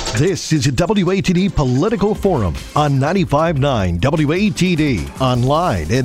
This is a WATD Political Forum on 95.9 WATD. Online at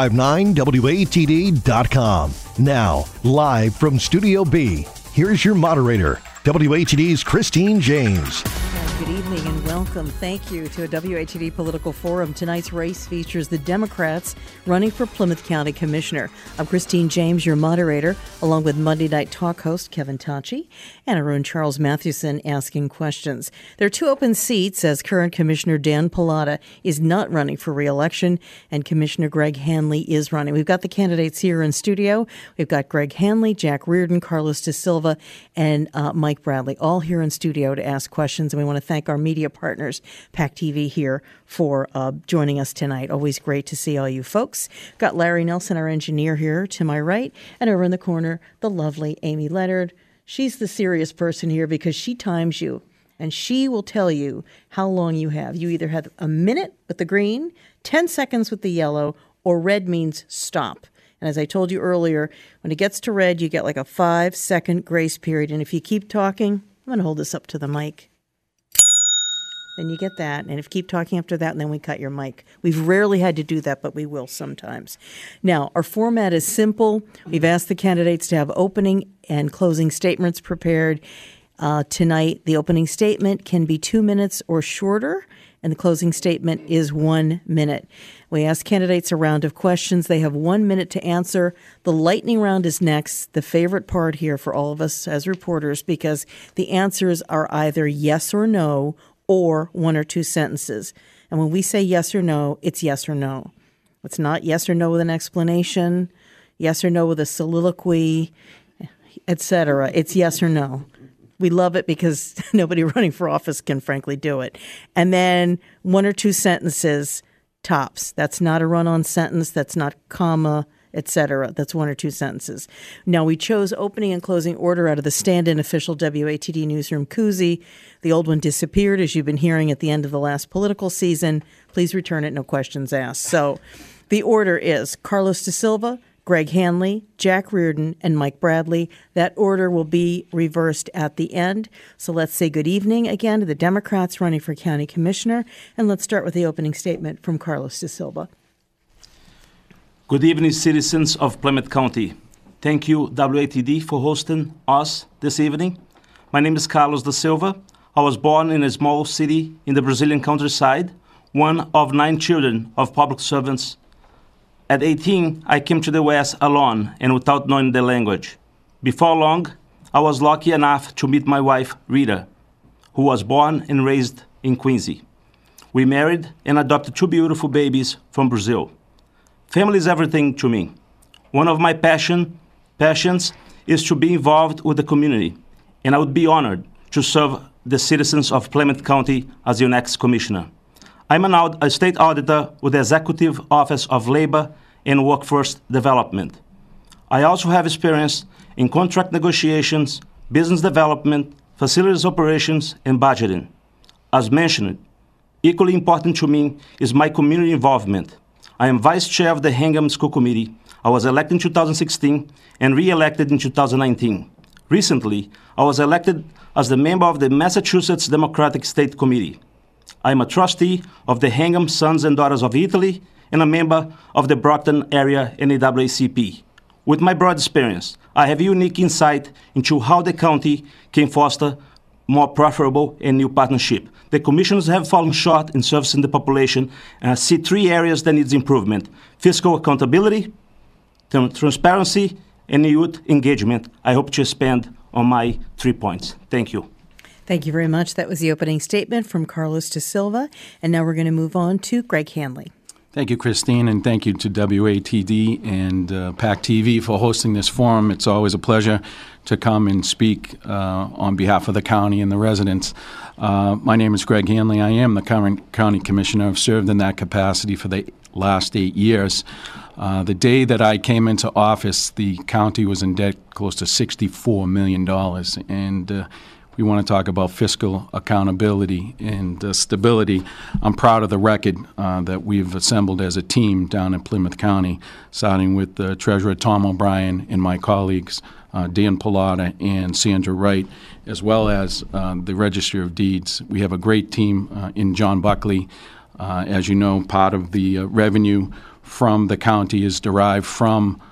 959WATD.com. Now, live from Studio B, here's your moderator, WATD's Christine James. Good evening and welcome. Thank you to a WATD Political Forum. Tonight's race features the Democrats running for Plymouth County Commissioner. I'm Christine James, your moderator, along with Monday Night Talk host Kevin Tachi and Arun Charles Mathewson asking questions. There are two open seats as current Commissioner Dan Pallotta is not running for re-election and Commissioner Greg Hanley is running. We've got the candidates here in studio. We've got Greg Hanley, Jack Reardon, Carlos De Silva, and Mike Bradley, all here in studio to ask questions. And we want to thank our media partners, PAC TV, here for joining us tonight. Always great to see all you folks. Got Larry Nelson, our engineer, here to my right, and over in the corner, the lovely Amy Leonard. She's the serious person here because she times you, and she will tell you how long you have. You either have a minute with the green, 10 seconds with the yellow, or red means stop. And as I told you earlier, when it gets to red, you get like a 5-second grace period. And if you keep talking, I'm going to hold this up to the mic. Then you get that. And if you keep talking after that, and then we cut your mic. We've rarely had to do that, but we will sometimes. Now, our format is simple. We've asked the candidates to have opening and closing statements prepared. Tonight, the opening statement can be 2 minutes or shorter, and the closing statement is 1 minute. We ask candidates a round of questions. They have 1 minute to answer. The lightning round is next, the favorite part here for all of us as reporters, because the answers are either yes or no, or one or two sentences. And when we say yes or no, it's yes or no. It's not yes or no with an explanation, yes or no with a soliloquy, etc. It's yes or no. We love it because nobody running for office can frankly do it. And then one or two sentences tops. That's not a run-on sentence. That's not comma, etc. That's one or two sentences. Now, we chose opening and closing order out of the stand-in official WATD newsroom koozie. The old one disappeared, as you've been hearing at the end of the last political season. Please return it, no questions asked. So the order is Carlos De Silva, Greg Hanley, Jack Reardon, and Mike Bradley. That order will be reversed at the end. So let's say good evening again to the Democrats running for county commissioner. And let's start with the opening statement from Carlos De Silva. Good evening, citizens of Plymouth County. Thank you, WATD, for hosting us this evening. My name is Carlos De Silva. I was born in a small city in the Brazilian countryside, one of 9 children of public servants. At 18, I came to the West alone and without knowing the language. Before long, I was lucky enough to meet my wife, Rita, who was born and raised in Quincy. We married and adopted 2 beautiful babies from Brazil. Family is everything to me. One of my passions is to be involved with the community, and I would be honored to serve the citizens of Plymouth County as your next commissioner. I'm a state auditor with the Executive Office of Labor and Workforce Development. I also have experience in contract negotiations, business development, facilities operations, and budgeting. As mentioned, equally important to me is my community involvement. I am vice chair of the Hingham School Committee. I was elected in 2016 and re-elected in 2019. Recently, I was elected as the member of the Massachusetts Democratic State Committee. I am a trustee of the Hingham Sons and Daughters of Italy and a member of the Brockton Area NAACP. With my broad experience, I have unique insight into how the county can foster more profitable and new partnership. The commissioners have fallen short in servicing the population, and I see 3 areas that needs improvement: fiscal accountability, transparency, and youth engagement. I hope to expand on my 3 points. Thank you. Thank you very much. That was the opening statement from Carlos De Silva. And now we're going to move on to Greg Hanley. Thank you, Christine, and thank you to WATD and PAC TV for hosting this forum. It's always a pleasure to come and speak on behalf of the county and the residents. My name is Greg Hanley. I am the current county commissioner. I've served in that capacity for the last 8 years. The day that I came into office, the county was in debt close to $64 million, and we want to talk about fiscal accountability and stability. I'm proud of the record that we've assembled as a team down in Plymouth County, starting with Treasurer Tom O'Brien and my colleagues, Dan Pilata and Sandra Wright, as well as the Registry of Deeds. We have a great team in John Buckley. As you know, part of the revenue from the county is derived from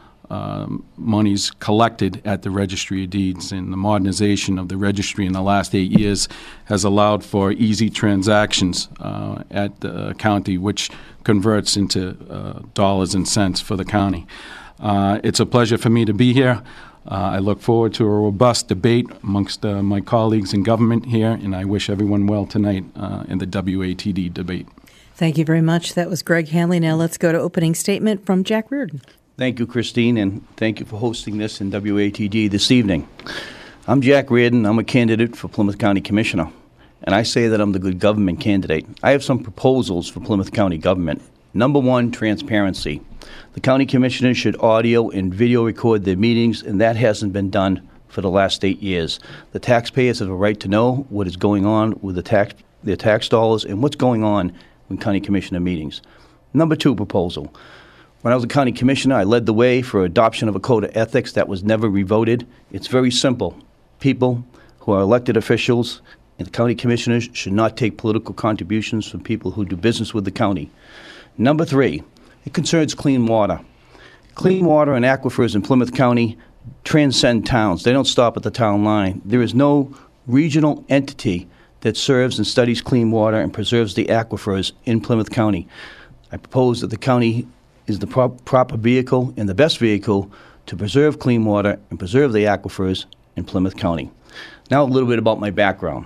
monies collected at the Registry of Deeds, and the modernization of the registry in the last 8 years has allowed for easy transactions at the county, which converts into dollars and cents for the county. It's a pleasure for me to be here. I look forward to a robust debate amongst my colleagues in government here, and I wish everyone well tonight in the WATD debate. Thank you very much. That was Greg Hanley. Now let's go to opening statement from Jack Reardon. Thank you, Christine, and thank you for hosting this in WATD this evening. I'm Jack Reardon. I'm a candidate for Plymouth County Commissioner, and I say that I'm the good government candidate. I have some proposals for Plymouth County government. Number one, transparency. The county commissioners should audio and video record their meetings, and that hasn't been done for the last 8 years. The taxpayers have a right to know what is going on with their tax dollars and what's going on in county commissioner meetings. Number two proposal. When I was a county commissioner, I led the way for adoption of a code of ethics that was never revoted. It's very simple. People who are elected officials and the county commissioners should not take political contributions from people who do business with the county. Number three, it concerns clean water. Clean water and aquifers in Plymouth County transcend towns. They don't stop at the town line. There is no regional entity that serves and studies clean water and preserves the aquifers in Plymouth County. I propose that the county is the proper vehicle and the best vehicle to preserve clean water and preserve the aquifers in Plymouth County. Now a little bit about my background.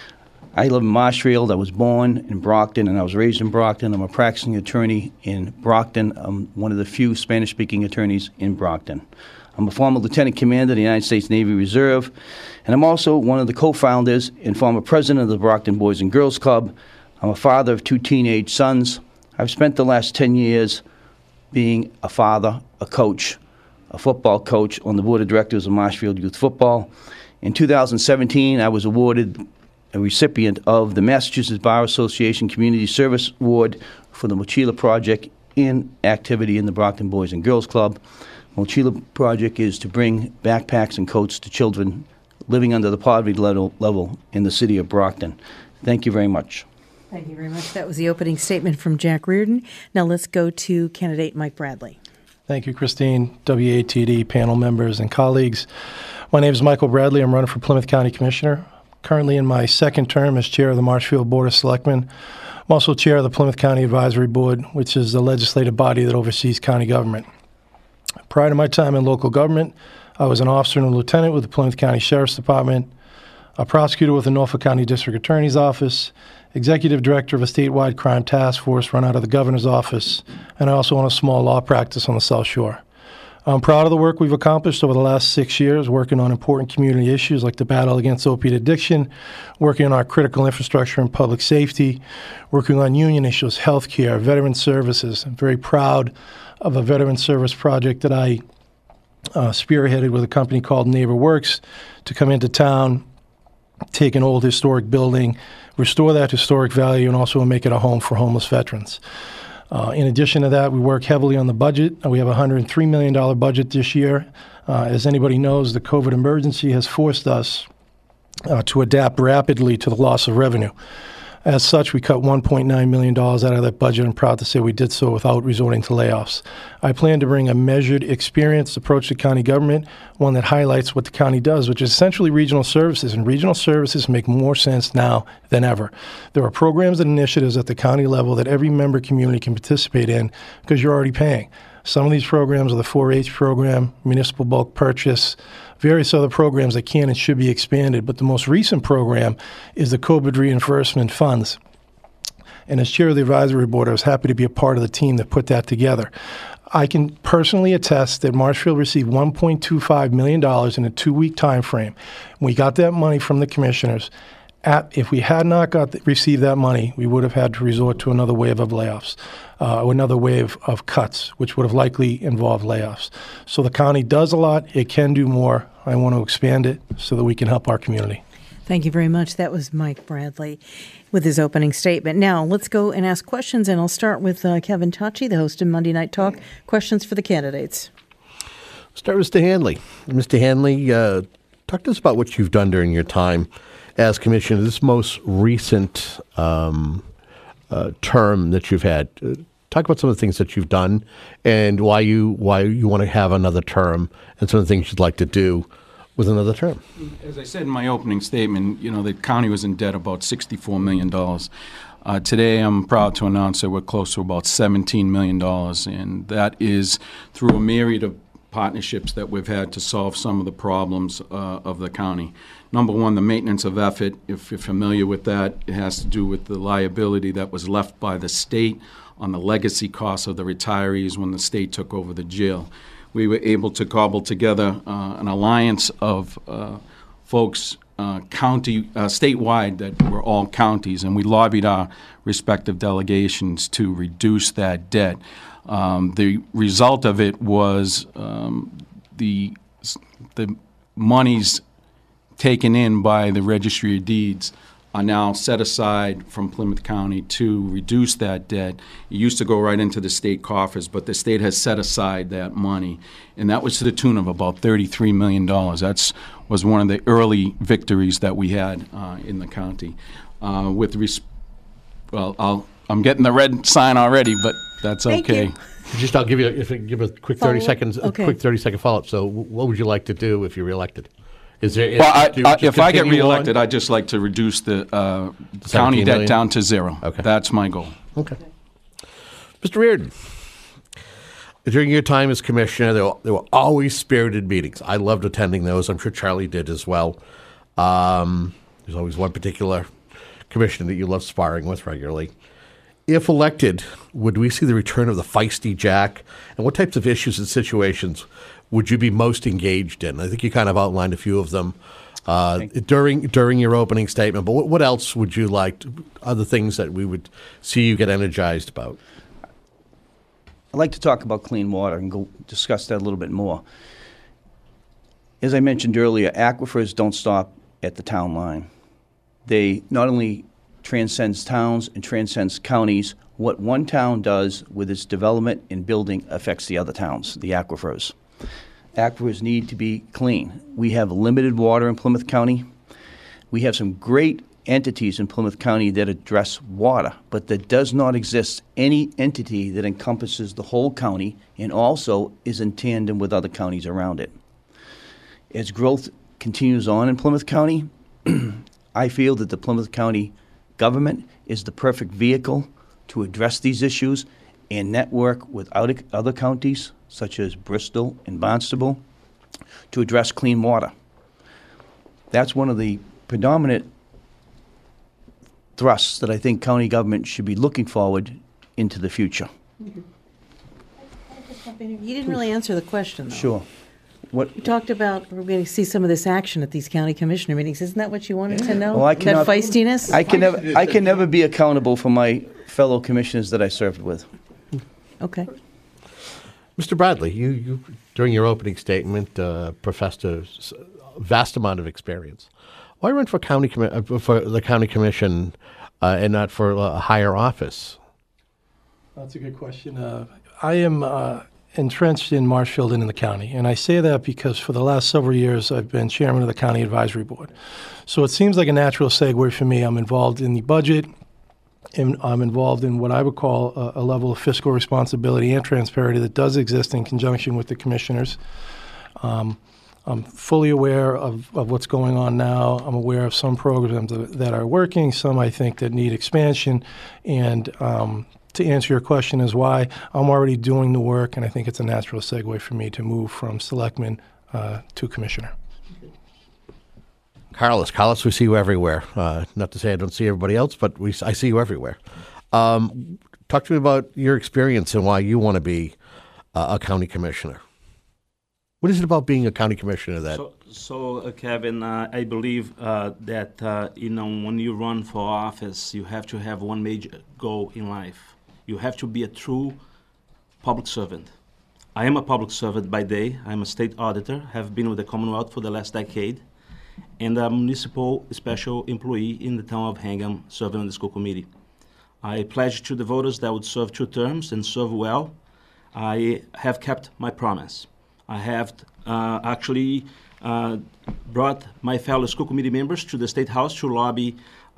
I live in Marshfield. I was born in Brockton and I was raised in Brockton. I'm a practicing attorney in Brockton. I'm one of the few Spanish-speaking attorneys in Brockton. I'm a former lieutenant commander of the United States Navy Reserve, and I'm also one of the co-founders and former president of the Brockton Boys and Girls Club. I'm a father of 2 teenage sons. I've spent the last 10 years being a father, a coach, a football coach on the board of directors of Marshfield Youth Football. In 2017, I was awarded a recipient of the Massachusetts Bar Association Community Service Award for the Mochila Project in activity in the Brockton Boys and Girls Club. Mochila Project is to bring backpacks and coats to children living under the poverty level in the city of Brockton. Thank you very much. Thank you very much. That was the opening statement from Jack Reardon. Now let's go to candidate Mike Bradley. Thank you, Christine, WATD panel members and colleagues. My name is Michael Bradley. I'm running for Plymouth County Commissioner. Currently in my second term as chair of the Marshfield Board of Selectmen. I'm also chair of the Plymouth County Advisory Board, which is the legislative body that oversees county government. Prior to my time in local government, I was an officer and a lieutenant with the Plymouth County Sheriff's Department, a prosecutor with the Norfolk County District Attorney's Office, executive director of a statewide crime task force run out of the governor's office, and I also own a small law practice on the South Shore. I'm proud of the work we've accomplished over the last 6 years, working on important community issues like the battle against opiate addiction, working on our critical infrastructure and public safety, working on union issues, health care, veteran services. I'm very proud of a veteran service project that I spearheaded with a company called NeighborWorks to come into town, take an old historic building, restore that historic value, and also make it a home for homeless veterans. In addition to that, we work heavily on the budget. We have a $103 million budget this year. As anybody knows, the COVID emergency has forced us to adapt rapidly to the loss of revenue. As such, we cut $1.9 million out of that budget. I'm proud to say we did so without resorting to layoffs. I plan to bring a measured, experienced approach to county government, one that highlights what the county does, which is essentially regional services, and regional services make more sense now than ever. There are programs and initiatives at the county level that every member community can participate in because you're already paying. Some of these programs are the 4-H program, municipal bulk purchase, various other programs that can and should be expanded. But the most recent program is the COVID reimbursement funds. And as chair of the advisory board, I was happy to be a part of the team that put that together. I can personally attest that Marshfield received $1.25 million in a 2-week time frame. We got that money from the commissioners. If we had not received that money, we would have had to resort to another wave of layoffs, or another wave of cuts, which would have likely involved layoffs. So the county does a lot. It can do more. I want to expand it so that we can help our community. Thank you very much. That was Mike Bradley with his opening statement. Now, let's go and ask questions, and I'll start with Kevin Tachi, the host of Monday Night Talk. Questions for the candidates. Start with Mr. Hanley. Mr. Hanley, talk to us about what you've done during your time as commissioner, this most recent term that you've had. Talk about some of the things that you've done and why you want to have another term and some of the things you'd like to do with another term. As I said in my opening statement, the county was in debt about $64 million. Today, I'm proud to announce that we're close to about $17 million, and that is through a myriad of partnerships that we've had to solve some of the problems of the county. Number one, the maintenance of effort. If you're familiar with that, it has to do with the liability that was left by the state on the legacy costs of the retirees when the state took over the jail. We were able to cobble together an alliance of folks statewide that were all counties, and we lobbied our respective delegations to reduce that debt. The result of it was the monies taken in by the Registry of Deeds are now set aside from Plymouth County to reduce that debt. It used to go right into the state coffers, but the state has set aside that money, and that was to the tune of about $33 million. That was one of the early victories that we had in the county. I'm getting the red sign already, but that's okay. Thank you. I'll give a quick 30 seconds, Okay. a quick 30-second follow-up. So, what would you like to do if you're reelected? Is there? Well, just if I get continue on? reelected, I'd just like to reduce the county debt million? down to zero. Okay. That's my goal. Okay. Mr. Reardon, during your time as commissioner, there were always spirited meetings. I loved attending those. I'm sure Charlie did as well. There's always one particular commissioner that you love sparring with regularly. If elected, would we see the return of the feisty Jack? And what types of issues and situations would you be most engaged in? I think you kind of outlined a few of them during your opening statement, but what else would you like, other things that we would see you get energized about? I'd like to talk about clean water and go discuss that a little bit more. As I mentioned earlier, aquifers don't stop at the town line. They not only transcends towns and transcends counties. What one town does with its development and building affects the other towns, the aquifers. Aquifers need to be clean. We have limited water in Plymouth County. We have some great entities in Plymouth County that address water, but there does not exist any entity that encompasses the whole county and also is in tandem with other counties around it. As growth continues on in Plymouth County, I feel that the Plymouth County government is the perfect vehicle to address these issues and network with other counties, such as Bristol and Barnstable, to address clean water. That's one of the predominant thrusts that I think county government should be looking forward into the future. You didn't really answer the question, though. Sure. You talked about we're going to see some of this action at these county commissioner meetings. Isn't that what you wanted to know? Well, I that cannot- feistiness? I can never be accountable for my fellow commissioners that I served with. Okay. Mr. Bradley, you during your opening statement professed a vast amount of experience. Why run for for the county commission and not for a higher office? That's a good question. I am entrenched in Marshfield and in the county, and I say that because for the last several years I've been chairman of the County Advisory Board. So it seems like a natural segue for me. I'm involved in the budget, and I'm involved in what I would call a level of fiscal responsibility and transparency that does exist in conjunction with the commissioners. I'm fully aware of what's going on now. I'm aware of some programs that are working, some I think that need expansion, and to answer your question is why I'm already doing the work, and I think it's a natural segue for me to move from selectman to commissioner. Carlos, we see you everywhere. Not to say I don't see everybody else, but I see you everywhere. Talk to me about your experience and why you want to be a county commissioner. What is it about being a county commissioner that... So Kevin, I believe that, when you run for office, you have to have one major goal in life. You have to be a true public servant. I am a public servant by day. I'm a state auditor, have been with the Commonwealth for the last decade, and a municipal special employee in the town of Hingham, serving on the school committee. I pledged to the voters that I would serve 2 terms and serve well. I have kept my promise. I have actually brought my fellow school committee members to the State House to lobby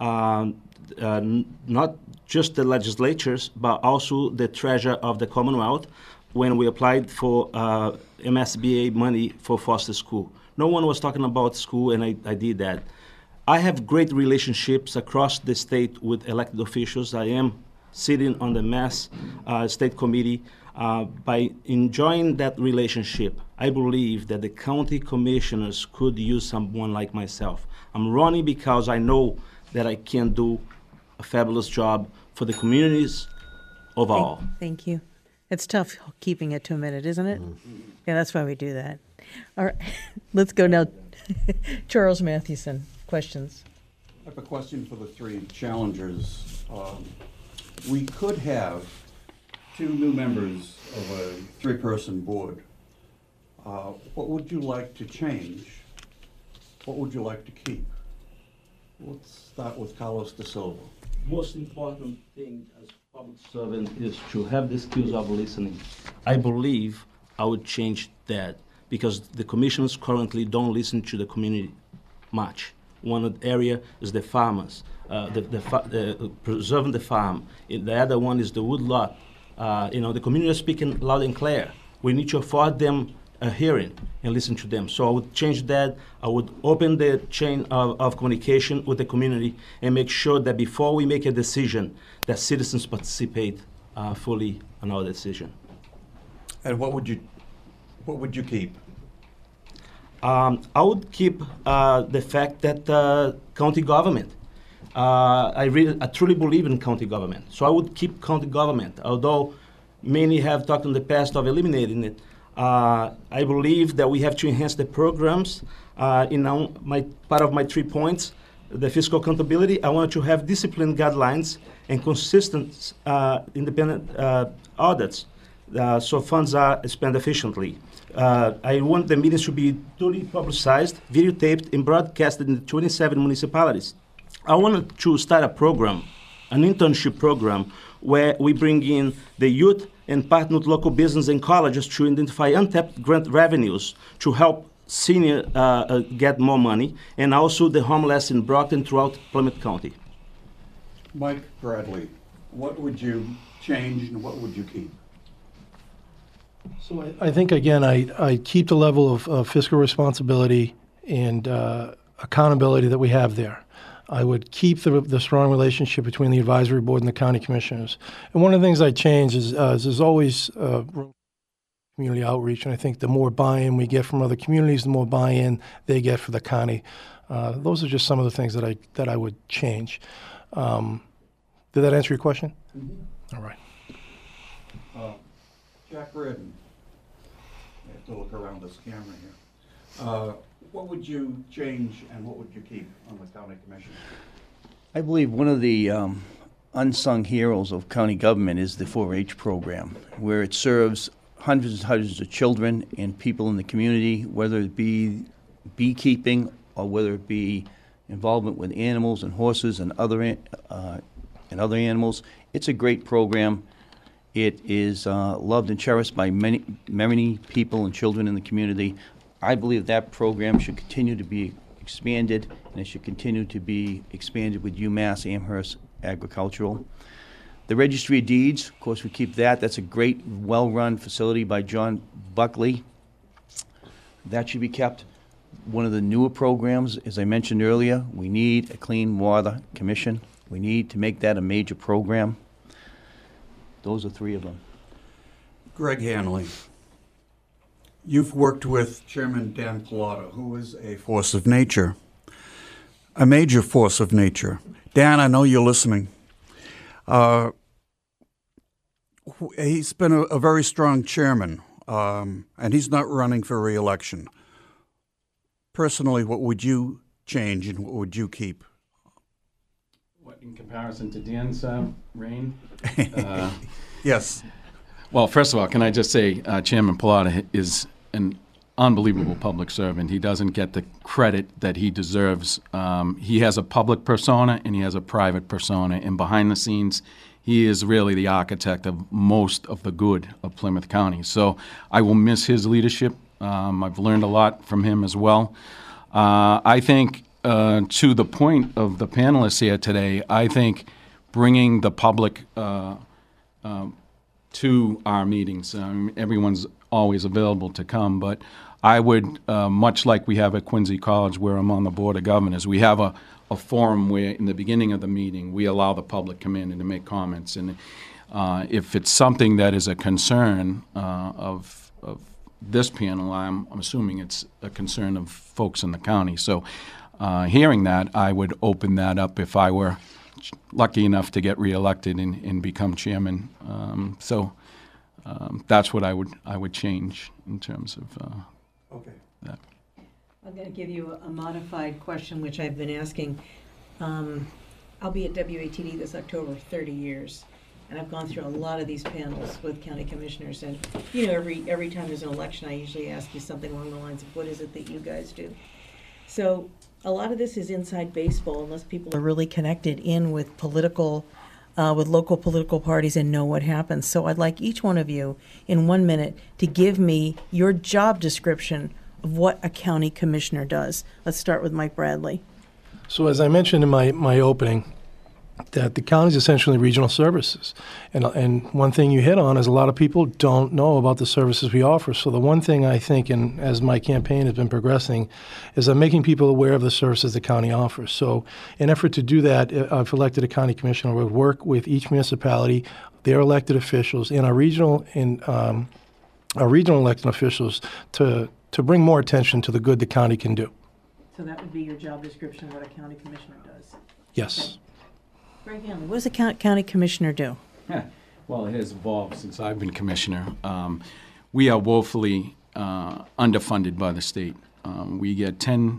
not just the legislatures, but also the Treasurer of the Commonwealth when we applied for MSBA money for Foster School. No one was talking about school, and I did that. I have great relationships across the state with elected officials. I am sitting on the Mass State Committee. By enjoying that relationship, I believe that the county commissioners could use someone like myself. I'm running because I know that I can do a fabulous job for the communities of all. Thank you. It's tough keeping it to a minute, isn't it? Yeah, that's why we do that. All right, let's go now. Charles Mathewson, questions. I have a question for the three challengers. We could have 2 new members of a 3-person board. What would you like to change? What would you like to keep? Let's start with Carlos da Silva. Most important thing as public servant is to have the skills of listening. I believe I would change that because the commissioners currently don't listen to the community much. One area is the farmers, preserving the farm. The other one is the woodlot. The community is speaking loud and clear. We need to afford them a hearing and listen to them. So I would change that. I would open the chain of communication with the community and make sure that before we make a decision, that citizens participate fully on our decision. And what would you keep? I would keep the fact that county government. I truly believe in county government. So I would keep county government, although many have talked in the past of eliminating it. I believe that we have to enhance the programs. Part of my 3 points, the fiscal accountability, I want to have discipline guidelines and consistent independent audits so funds are spent efficiently. I want the meetings to be duly publicized, videotaped, and broadcasted in the 27 municipalities. I wanted to start a program, an internship program, where we bring in the youth and partner with local business and colleges to identify untapped grant revenues to help senior get more money, and also the homeless in Brockton throughout Plymouth County. Mike Bradley, what would you change and what would you keep? So I think, again, I keep the level of fiscal responsibility and accountability that we have there. I would keep the strong relationship between the advisory board and the county commissioners. And one of the things I change is there's always room for community outreach, and I think the more buy-in we get from other communities, the more buy-in they get for the county. Those are just some of the things that I would change. Did that answer your question? Mm-hmm. All right. Jack Reardon. I have to look around this camera here. What would you change and what would you keep on the county commission? I believe one of the unsung heroes of county government is the 4-H program, where it serves hundreds and hundreds of children and people in the community, whether it be beekeeping or whether it be involvement with animals and horses and other animals. It's a great program. It is loved and cherished by many people and children in the community. I believe that program should continue to be expanded, and it should continue to be expanded with UMass Amherst Agricultural. The Registry of Deeds, of course, we keep that. That's a great, well-run facility by John Buckley. That should be kept. One of the newer programs, as I mentioned earlier, we need a Clean Water Commission. We need to make that a major program. Those are 3 of them. Greg Hanley. You've worked with Chairman Dan Pallotta, who is a force of nature, a major force of nature. Dan, I know you're listening. He's been a very strong chairman, and he's not running for re-election. Personally, what would you change and what would you keep? What, in comparison to Dan's reign? Yes. Well, first of all, can I just say Chairman Pallotta is an unbelievable public servant. He doesn't get the credit that he deserves. He has a public persona and he has a private persona, and behind the scenes, he is really the architect of most of the good of Plymouth County. So I will miss his leadership I've learned a lot from him as well. I think, to the point of the panelists here today, I think bringing the public to our meetings, everyone's always available to come, but I would, much like we have at Quincy College where I'm on the Board of Governors, we have a forum where in the beginning of the meeting we allow the public to come in and to make comments. And if it's something that is a concern of this panel, I'm assuming it's a concern of folks in the county. So hearing that, I would open that up if I were lucky enough to get reelected and become chairman. That's what I would change in terms of Okay. that. I'm going to give you a modified question, which I've been asking. I'll be at WATD this October 30 years, and I've gone through a lot of these panels with county commissioners. And you know, every time there's an election, I usually ask you something along the lines of, "What is it that you guys do?" So a lot of this is inside baseball, unless people are really connected in with local political parties and know what happens. So I'd like each one of you, in 1 minute, to give me your job description of what a county commissioner does. Let's start with Mike Bradley. So as I mentioned in my opening, that the county is essentially regional services. And one thing you hit on is a lot of people don't know about the services we offer. So the one thing I think, and as my campaign has been progressing, is I'm making people aware of the services the county offers. So in an effort to do that, I've elected a county commissioner who would work with each municipality, their elected officials, and our regional elected officials to bring more attention to the good the county can do. So that would be your job description of what a county commissioner does. Yes. Okay. Greg Hanley, what does a county commissioner do? Well, it has evolved since I've been commissioner. We are woefully underfunded by the state. We get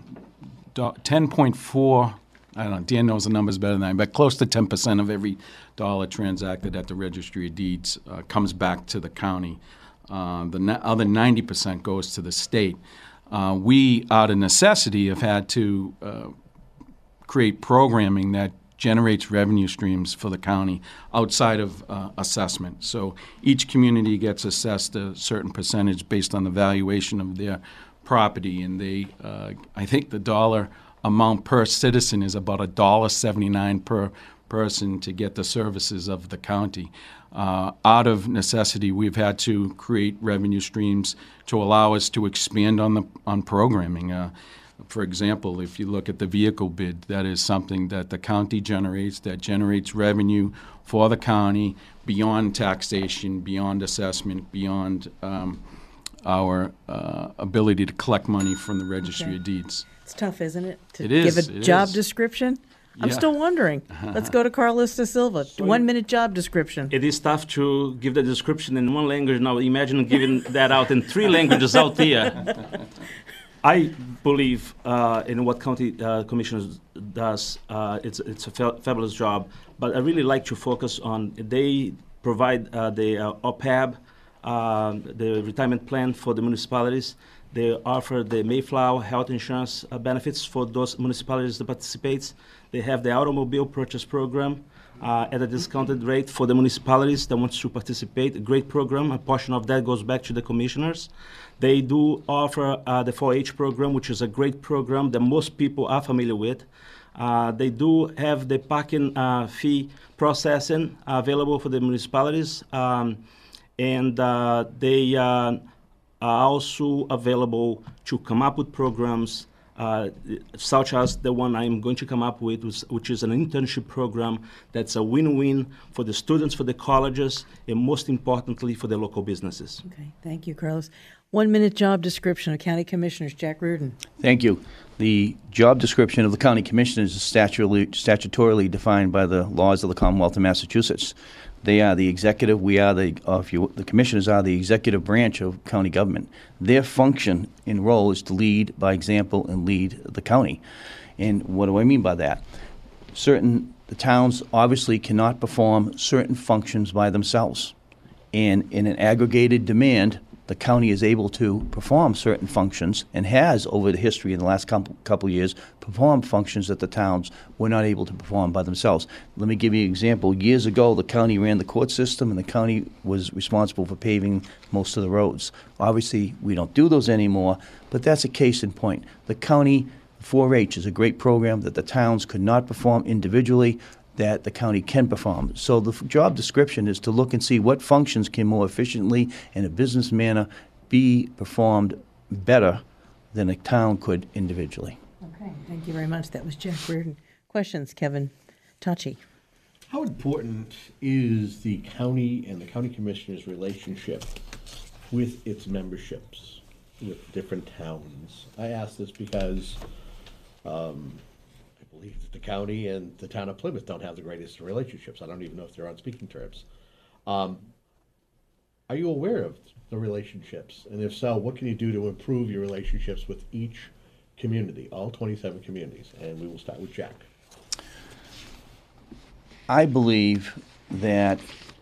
10.4, I don't know, Dan knows the numbers better than I, but close to 10% of every dollar transacted at the Registry of Deeds comes back to the county. The other 90% goes to the state. We, out of necessity, have had to create programming that generates revenue streams for the county outside of assessment. So each community gets assessed a certain percentage based on the valuation of their property, and they, I think the dollar amount per citizen is about $1.79 per person to get the services of the county. Out of necessity, we've had to create revenue streams to allow us to expand on programming. For example, if you look at the vehicle bid, that is something that the county generates, that generates revenue for the county beyond taxation, beyond assessment, beyond our ability to collect money from the Registry of Deeds. It's tough, isn't it? To It is, give a it job is. description? I'm Yeah. still wondering. Let's go to Carlos da Silva. 1 minute job description. It is tough to give the description in one language. Now imagine giving that out in 3 languages out there. I believe in what county commissioners does. It's a fabulous job, but I really like to focus on they provide the OPEB, the retirement plan for the municipalities. They offer the Mayflower health insurance benefits for those municipalities that participate. They have the automobile purchase program at a discounted rate for the municipalities that want to participate. A great program. A portion of that goes back to the commissioners. They do offer the 4-H program, which is a great program that most people are familiar with. They do have the parking fee processing available for the municipalities, and they are also available to come up with programs such as the one I'm going to come up with, which is an internship program that's a win-win for the students, for the colleges, and most importantly for the local businesses. Okay, thank you, Carlos. 1 minute job description of county commissioners. Jack Reardon. Thank you. The job description of the county commissioners is statutorily defined by the laws of the Commonwealth of Massachusetts. They are the executive. We are the commissioners are the executive branch of county government. Their function and role is to lead by example and lead the county. And what do I mean by that? The towns obviously cannot perform certain functions by themselves. And in an aggregated demand the county is able to perform certain functions and has, over the history in the last couple of years, performed functions that the towns were not able to perform by themselves. Let me give you an example. Years ago, the county ran the court system, and the county was responsible for paving most of the roads. Obviously, we don't do those anymore, but that's a case in point. The county 4-H is a great program that the towns could not perform individually, that the county can perform. So the job description is to look and see what functions can more efficiently in a business manner be performed better than a town could individually. Okay, thank you very much. That was Jack Reardon. Questions, Kevin Tachi. How important is the county and the county commissioner's relationship with its memberships, with different towns? I ask this because I believe that the county and the town of Plymouth don't have the greatest relationships. I don't even know if they're on speaking terms. Are you aware of the relationships? And if so, what can you do to improve your relationships with each community, all 27 communities? And we will start with Jack. I believe that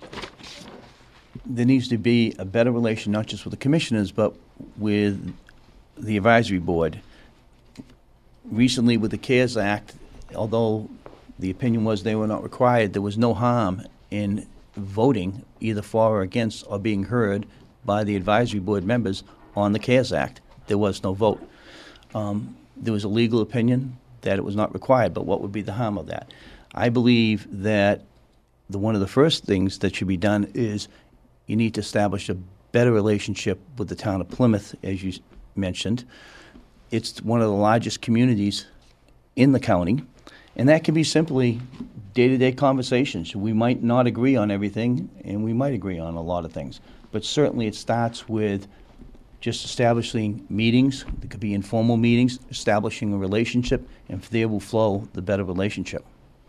there needs to be a better relation, not just with the commissioners, but with the advisory board. Recently, with the CARES Act, although the opinion was they were not required, there was no harm in voting either for or against or being heard by the advisory board members on the CARES Act. There was no vote. There was a legal opinion that it was not required, but what would be the harm of that? I believe that one of the first things that should be done is you need to establish a better relationship with the town of Plymouth, as you mentioned. It's one of the largest communities in the county, and that can be simply day-to-day conversations. We might not agree on everything, and we might agree on a lot of things, but certainly it starts with just establishing meetings. There could be informal meetings, establishing a relationship, and there will flow the better relationship.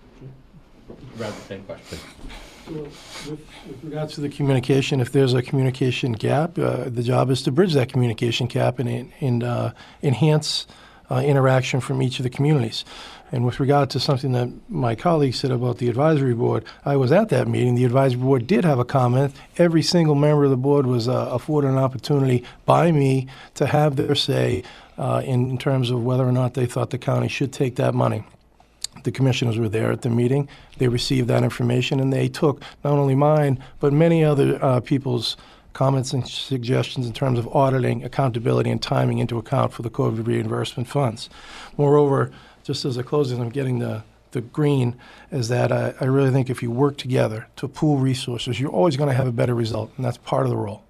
Rather the same question. Well, with regards to the communication, if there's a communication gap, the job is to bridge that communication gap and enhance interaction from each of the communities. And with regard to something that my colleague said about the advisory board, I was at that meeting. The advisory board did have a comment. Every single member of the board was afforded an opportunity by me to have their say in terms of whether or not they thought the county should take that money. The commissioners were there at the meeting. They received that information, and they took not only mine, but many other people's comments and suggestions in terms of auditing, accountability, and timing into account for the COVID reimbursement funds. Moreover, just as a closing, I'm getting the green, is that I really think if you work together to pool resources, you're always going to have a better result, and that's part of the role.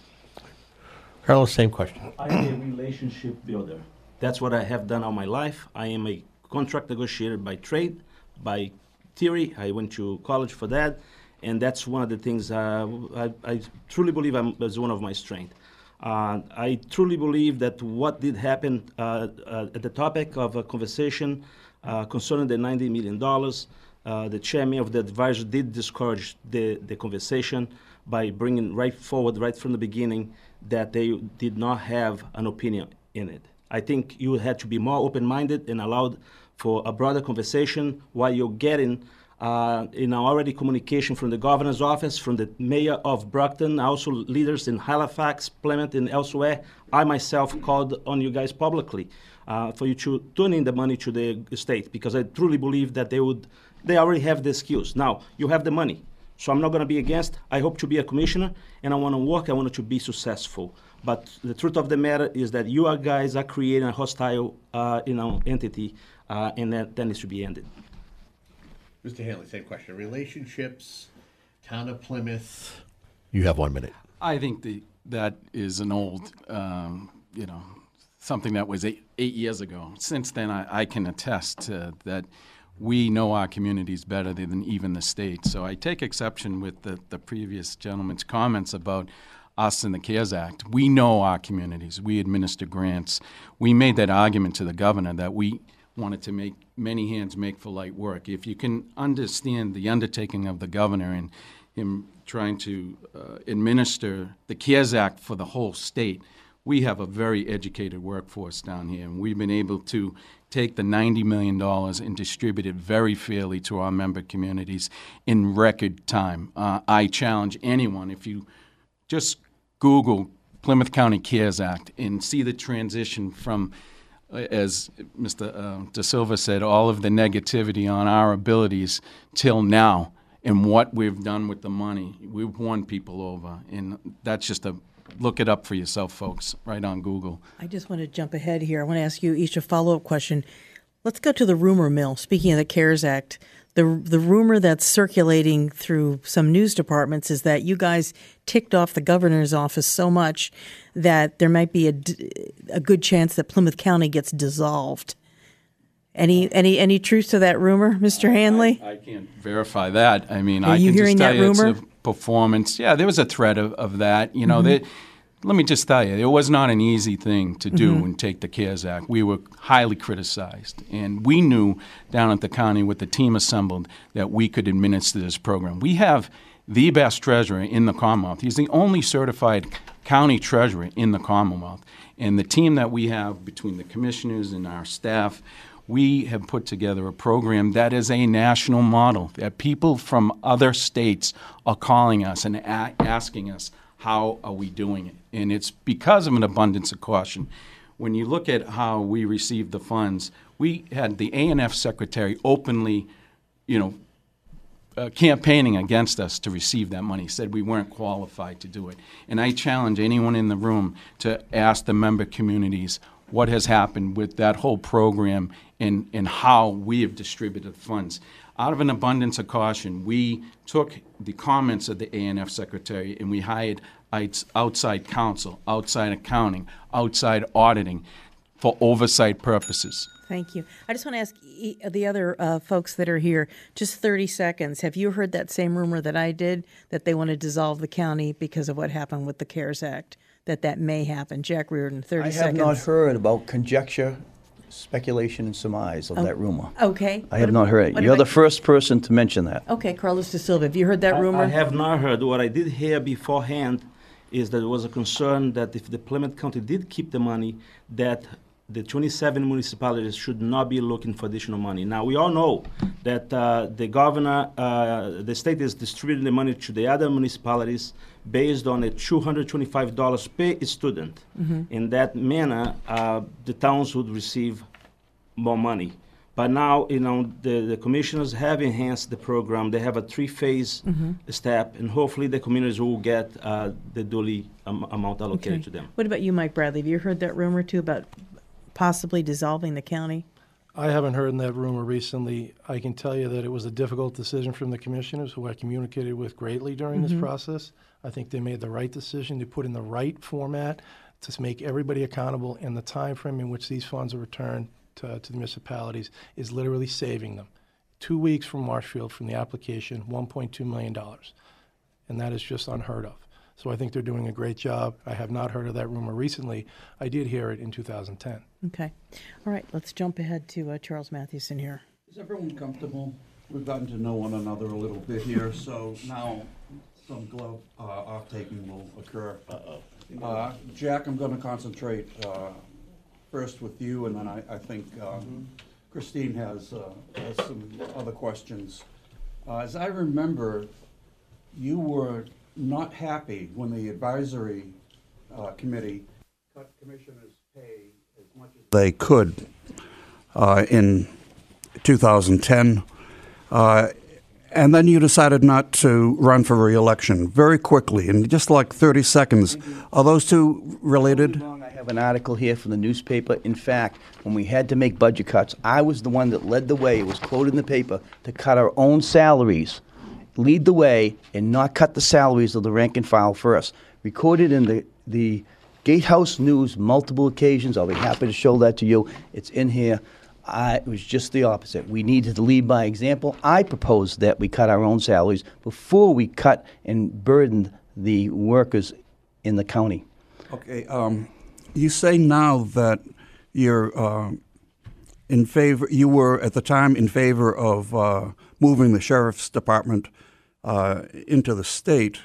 Carlos, same question. I am a relationship builder. That's what I have done all my life. I am a contract negotiator by trade, by theory. I went to college for that, and that's one of the things I truly believe is one of my strengths. I truly believe that what did happen at the topic of a conversation concerning the $90 million, the chairman of the advisory did discourage the conversation by bringing right forward, right from the beginning, that they did not have an opinion in it. I think you had to be more open-minded and allowed for a broader conversation while you're getting already communication from the governor's office, from the mayor of Brockton, also leaders in Halifax, Plymouth, and elsewhere. I myself called on you guys publicly for you to turn in the money to the state, because I truly believe that they already have the skills. Now, you have the money, so I'm not going to be against. I hope to be a commissioner, and I want to work. I want it to be successful. But the truth of the matter is that you guys are creating a hostile entity, and that needs to be ended. Mr. Hanley, same question. Relationships, town of Plymouth. You have 1 minute. I think that is an old, something that was eight years ago. Since then, I can attest that we know our communities better than even the state. So I take exception with the previous gentleman's comments about us and the CARES Act. We know our communities. We administer grants. We made that argument to the governor that we wanted to make many hands make for light work. If you can understand the undertaking of the governor and him trying to administer the CARES Act for the whole state, we have a very educated workforce down here, and we've been able to take the $90 million and distribute it very fairly to our member communities in record time. I challenge anyone, if you just Google Plymouth County CARES Act and see the transition from, as Mr. De Silva said, all of the negativity on our abilities till now and what we've done with the money. We've won people over, and that's just look it up for yourself, folks, right on Google. I just want to jump ahead here. I want to ask you each a follow-up question. Let's go to the rumor mill. Speaking of the CARES Act, the rumor that's circulating through some news departments is that you guys ticked off the governor's office so much that there might be a good chance that Plymouth County gets dissolved. Any truth to that rumor, Mr. Hanley? I can't verify that. I mean, Are I you can hearing just tell that you rumor? it's a performance. Yeah, there was a threat of that. You know, let me just tell you, it was not an easy thing to do and take the CARES Act. We were highly criticized, and we knew down at the county with the team assembled that we could administer this program. We have the best treasurer in the Commonwealth. He's the only certified county treasurer in the Commonwealth. And the team that we have between the commissioners and our staff, we have put together a program that is a national model, that people from other states are calling us and asking us, how are we doing it? And it's because of an abundance of caution. When you look at how we received the funds, we had the A&F secretary openly, campaigning against us to receive that money, said we weren't qualified to do it. And I challenge anyone in the room to ask the member communities what has happened with that whole program and how we have distributed funds. Out of an abundance of caution, we took the comments of the A&F secretary and we hired outside counsel, outside accounting, outside auditing for oversight purposes. Thank you. I just want to ask the other folks that are here, just 30 seconds. Have you heard that same rumor that I did, that they want to dissolve the county because of what happened with the CARES Act, that may happen? Jack Reardon, 30 seconds. I have not heard about conjecture, speculation, and surmise of that rumor. Okay. I have not heard it. You're the first person to mention that. Okay, Carlos De Silva, have you heard that rumor? I have not heard. What I did hear beforehand is that there was a concern that if the Plymouth County did keep the money, that the 27 municipalities should not be looking for additional money. Now, we all know that the governor, the state is distributing the money to the other municipalities based on a $225 per student. In that manner, the towns would receive more money. But now, the commissioners have enhanced the program. They have a three-phase step, and hopefully the communities will get the duly amount allocated to them. What about you, Mike Bradley? Have you heard that rumor, too, about possibly dissolving the county? I haven't heard that rumor recently. I can tell you that it was a difficult decision from the commissioners, who I communicated with greatly during this process. I think they made the right decision to put in the right format to make everybody accountable, and the time frame in which these funds are returned to the municipalities is literally saving them. 2 weeks from Marshfield, from the application, $1.2 million. And that is just unheard of. So I think they're doing a great job. I have not heard of that rumor recently. I did hear it in 2010. Okay. All right, let's jump ahead to Charles Mathewson here. Is everyone comfortable? We've gotten to know one another a little bit here, so now some glove off-taking will occur. Jack, I'm going to concentrate first with you, and then I think Christine has some other questions. As I remember, you were not happy when the advisory committee cut commissioners' pay as much as they could in 2010. And then you decided not to run for re-election very quickly, in just like 30 seconds. Are those two related? I have an article here from the newspaper. In fact, when we had to make budget cuts, I was the one that led the way. It was quoted in the paper to cut our own salaries, lead the way, and not cut the salaries of the rank and file first. Recorded in the Gatehouse News multiple occasions. I'll be happy to show that to you. It's in here. It was just the opposite. We needed to lead by example. I proposed that we cut our own salaries before we cut and burdened the workers in the county. Okay. You say now that you're in favor. You were at the time in favor of moving the sheriff's department into the state.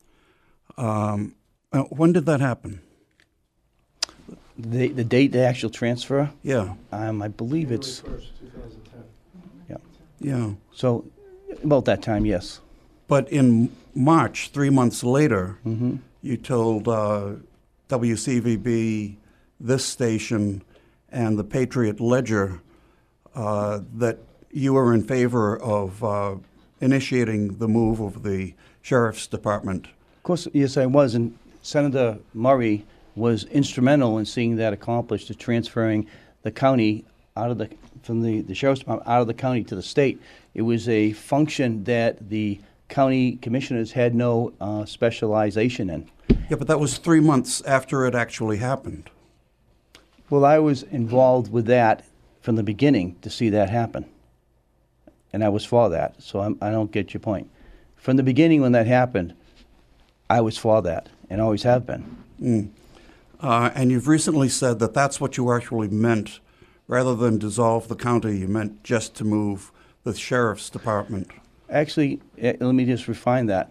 When did that happen? The date, the actual transfer? Yeah. I believe it's... 1st, 2010. Yeah. Yeah. So, about that time, yes. But in March, 3 months later, you told WCVB, this station, and the Patriot Ledger that you were in favor of initiating the move of the Sheriff's Department. Of course, yes, I was, and Senator Murray was instrumental in seeing that accomplished, to transferring the county from the Sheriff's Department out of the county to the state. It was a function that the county commissioners had no specialization in. Yeah, but that was 3 months after it actually happened. Well, I was involved with that from the beginning to see that happen, and I was for that, so I don't get your point. From the beginning when that happened, I was for that, and always have been. And you've recently said that that's what you actually meant. Rather than dissolve the county, you meant just to move the Sheriff's Department. Actually, let me just refine that.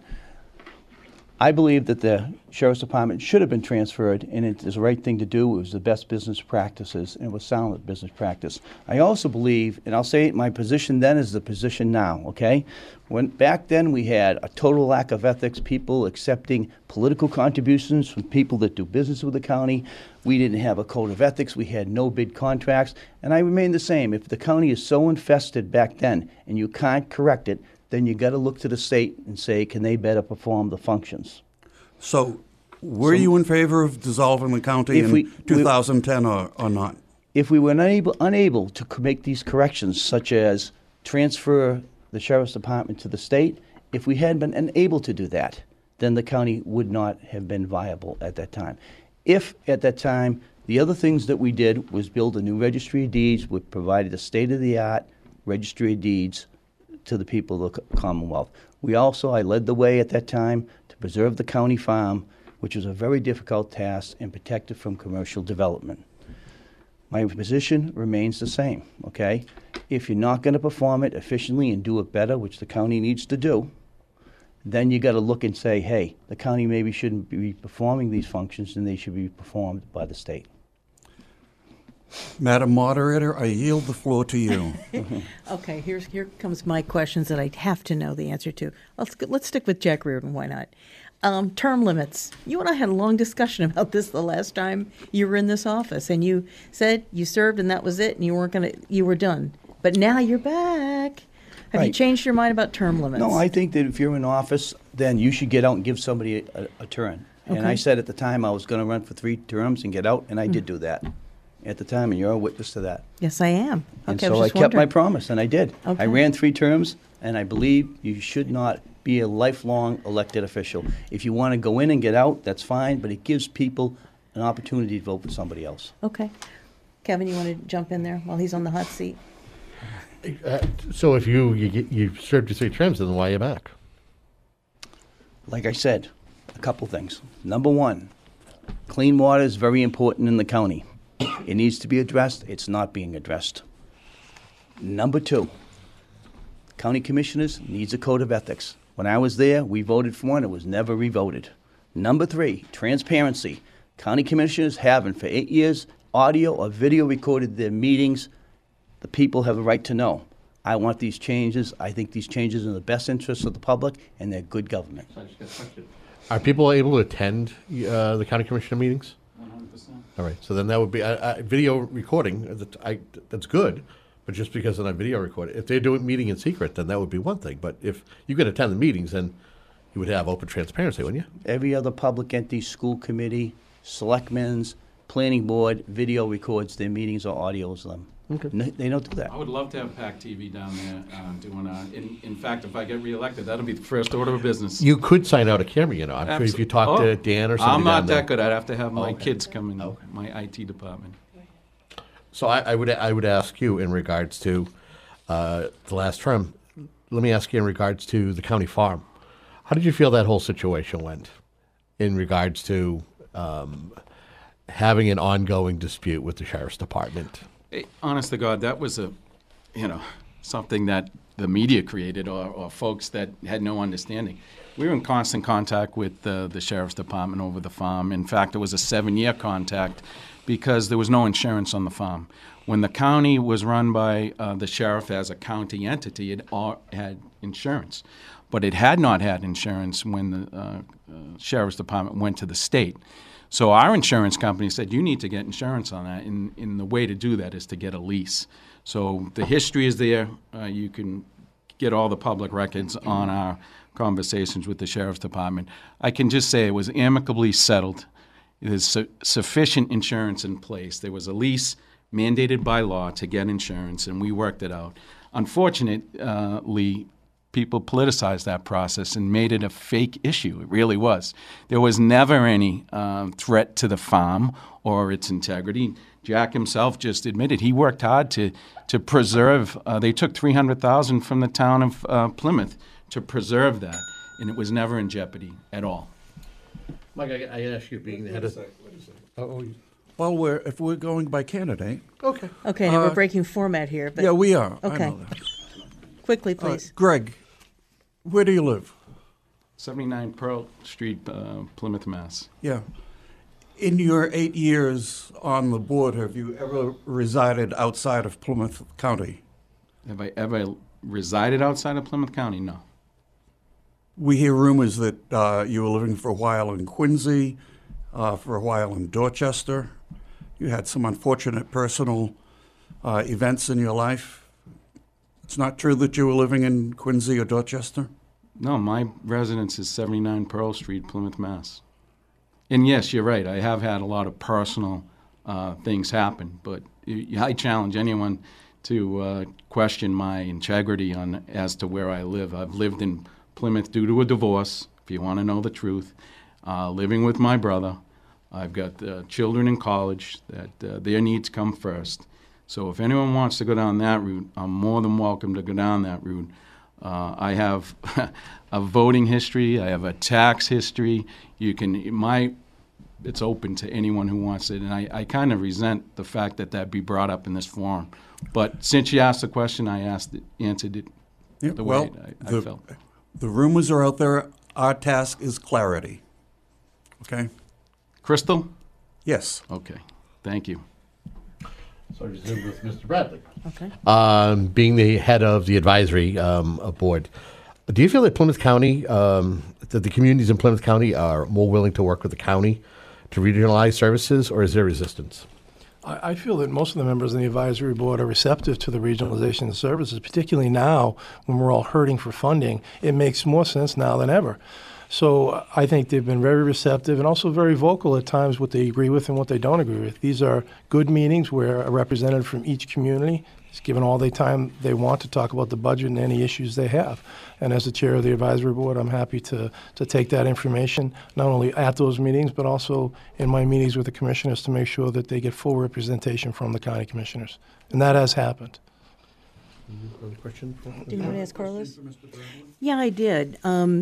I believe that the Sheriff's Department should have been transferred, and it is the right thing to do. It was the best business practices, and it was sound business practice. I also believe, and I'll say it, my position then is the position now, okay? Back then we had a total lack of ethics, people accepting political contributions from people that do business with the county. We didn't have a code of ethics. We had no bid contracts, and I remain the same. If the county is so infested back then and you can't correct it, then you got to look to the state and say, can they better perform the functions? So, were you in favor of dissolving the county in 2010 or not? If we were unable to make these corrections, such as transfer the Sheriff's Department to the state, if we had been unable to do that, then the county would not have been viable at that time. If, at that time, the other things that we did was build a new registry of deeds, we provided a state-of-the-art registry of deeds to the people of the Commonwealth. I led the way at that time to preserve the county farm, which was a very difficult task, and protect it from commercial development. My position remains the same, okay? If you're not going to perform it efficiently and do it better, which the county needs to do, then you got to look and say, hey, the county maybe shouldn't be performing these functions, and they should be performed by the state. Madam Moderator, I yield the floor to you. Okay, here comes my questions that I have to know the answer to. Let's stick with Jack Reardon, why not? Term limits. You and I had a long discussion about this the last time you were in this office, and you said you served and that was it, and you were done. But now you're back. Have you changed your mind about term limits? No, I think that if you're in office, then you should get out and give somebody a turn. Okay. And I said at the time I was going to run for 3 terms and get out, and I did do that at the time, and you're a witness to that. Yes, I am. And so I kept my promise, and I did. Okay. I ran 3 terms, and I believe you should not be a lifelong elected official. If you want to go in and get out, that's fine, but it gives people an opportunity to vote for somebody else. Okay. Kevin, you want to jump in there while he's on the hot seat? So if you served your 3 terms, then why are you back? Like I said, a couple things. Number 1, clean water is very important in the county. It needs to be addressed. It's not being addressed. Number 2, county commissioners needs a code of ethics. When I was there, we voted for one. It was never revoted. Number 3, transparency. County commissioners haven't for 8 years audio or video recorded their meetings. The people have a right to know. I want these changes. I think these changes are in the best interest of the public, and they're good government. Are people able to attend the county commissioner meetings? 100%. All right, so then that would be video recording. That's good, but just because they're not video recording, if they're doing meeting in secret, then that would be one thing. But if you could attend the meetings, then you would have open transparency, wouldn't you? Every other public entity, school committee, selectmen's, planning board, video records their meetings or audios of them. Okay. They don't do that. I would love to have PAC TV down there doing in fact, if I get reelected, that'll be the first order of business. You could sign out a camera, you know. I'm sure if you talk to Dan or somebody I'm not down there. that good. I'd have to have my kids come in, my IT department. So I would ask you in regards to the last term, let me ask you in regards to the county farm. How did you feel that whole situation went in regards to having an ongoing dispute with the Sheriff's Department? Honest to God, that was something that the media created or folks that had no understanding. We were in constant contact with the Sheriff's Department over the farm. In fact, it was a 7-year contact because there was no insurance on the farm. When the county was run by the sheriff as a county entity, it had insurance. But it had not had insurance when the Sheriff's Department went to the state. So our insurance company said, you need to get insurance on that, and the way to do that is to get a lease. So the history is there. You can get all the public records on our conversations with the Sheriff's Department. I can just say it was amicably settled. There's sufficient insurance in place. There was a lease mandated by law to get insurance, and we worked it out. Unfortunately, people politicized that process and made it a fake issue. It really was. There was never any threat to the farm or its integrity. Jack himself just admitted he worked hard to preserve. They took $300,000 from the town of Plymouth to preserve that, and it was never in jeopardy at all. Mike, I ask you, being the head of... Well, if we're going by candidate. Okay. Okay, now we're breaking format here. But Yeah, we are. Okay. I know that. Quickly, please. Greg, where do you live? 79 Pearl Street, Plymouth, Mass. Yeah. In your 8 years on the board, have you ever resided outside of Plymouth County? Have I ever resided outside of Plymouth County? No. We hear rumors that you were living for a while in Quincy, for a while in Dorchester. You had some unfortunate personal events in your life. It's not true that you were living in Quincy or Dorchester? No, my residence is 79 Pearl Street, Plymouth, Mass. And yes, you're right. I have had a lot of personal things happen, but I challenge anyone to question my integrity as to where I live. I've lived in Plymouth due to a divorce, if you want to know the truth, living with my brother. I've got children in college that their needs come first. So if anyone wants to go down that route, I'm more than welcome to go down that route. I have a voting history. I have a tax history. It's open to anyone who wants it, and I kind of resent the fact that be brought up in this forum. But since you asked the question, I answered it the way I felt. The rumors are out there. Our task is clarity. Okay? Crystal? Yes. Okay. Thank you. So I resume with Mr. Bradley. Okay. Being the head of the advisory board, do you feel that Plymouth County, that the communities in Plymouth County are more willing to work with the county to regionalize services, or is there resistance? I feel that most of the members of the advisory board are receptive to the regionalization of services, particularly now when we're all hurting for funding. It makes more sense now than ever. So I think they've been very receptive and also very vocal at times what they agree with and what they don't agree with. These are good meetings where a representative from each community is given all the time they want to talk about the budget and any issues they have. And as the chair of the advisory board, I'm happy to take that information, not only at those meetings, but also in my meetings with the commissioners to make sure that they get full representation from the county commissioners. And that has happened. Another question? Did you want to ask Carlos? Yeah, I did.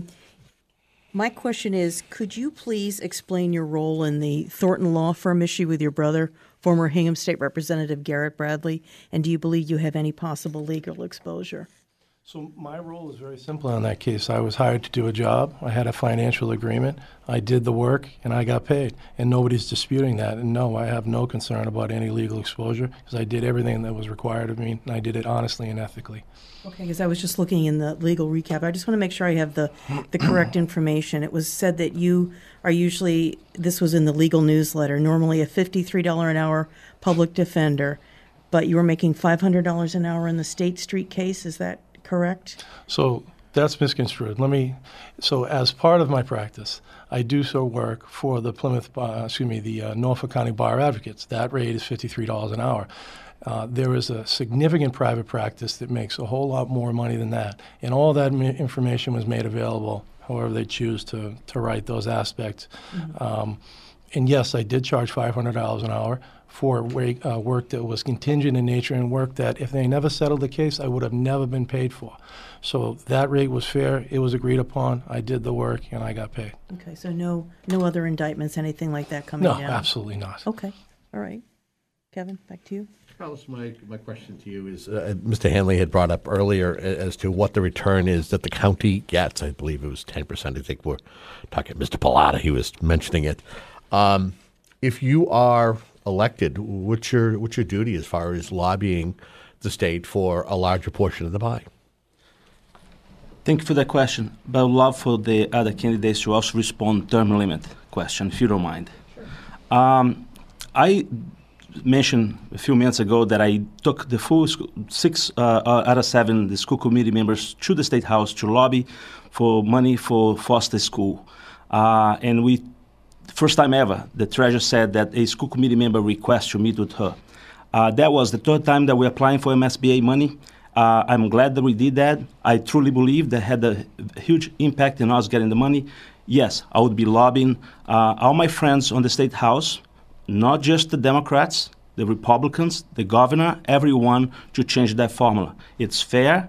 My question is, could you please explain your role in the Thornton Law Firm issue with your brother, former Hingham State Representative Garrett Bradley, and do you believe you have any possible legal exposure? So my role is very simple on that case. I was hired to do a job. I had a financial agreement. I did the work, and I got paid. And nobody's disputing that. And no, I have no concern about any legal exposure because I did everything that was required of me, and I did it honestly and ethically. Okay, because I was just looking in the legal recap. I just want to make sure I have the correct information. It was said that you are usually, this was in the legal newsletter, normally a $53 an hour public defender, but you were making $500 an hour in the State Street case. Is that correct? So that's misconstrued. So as part of my practice, I do so work for the Norfolk County Bar Advocates. That rate is $53 an hour. There is a significant private practice that makes a whole lot more money than that. And all that information was made available, however they choose to write those aspects. Mm-hmm. And yes, I did charge $500 an hour for work that was contingent in nature and work that if they never settled the case, I would have never been paid for. So that rate was fair. It was agreed upon. I did the work, and I got paid. Okay, so no other indictments, anything like that coming down? No, absolutely not. Okay, all right. Kevin, back to you. Carlos, my question to you is, Mr. Hanley had brought up earlier as to what the return is that the county gets. I believe it was 10%. I think we're talking Mr. Pallotta. He was mentioning it. If you are elected, what's your duty as far as lobbying the state for a larger portion of the pie? Thank you for that question, but I would love for the other candidates to also respond term limit question, if you don't mind. I mentioned a few minutes ago that I took the full 6 out of 7 the school committee members to the State House to lobby for money for Foster School. And we, first time ever, the treasurer said that a school committee member requests to meet with her. That was the 3rd time that we're applying for MSBA money. I'm glad that we did that. I truly believe that had a huge impact in us getting the money. Yes, I would be lobbying all my friends on the State House, not just the Democrats, the Republicans, the governor, everyone, to change that formula. It's fair,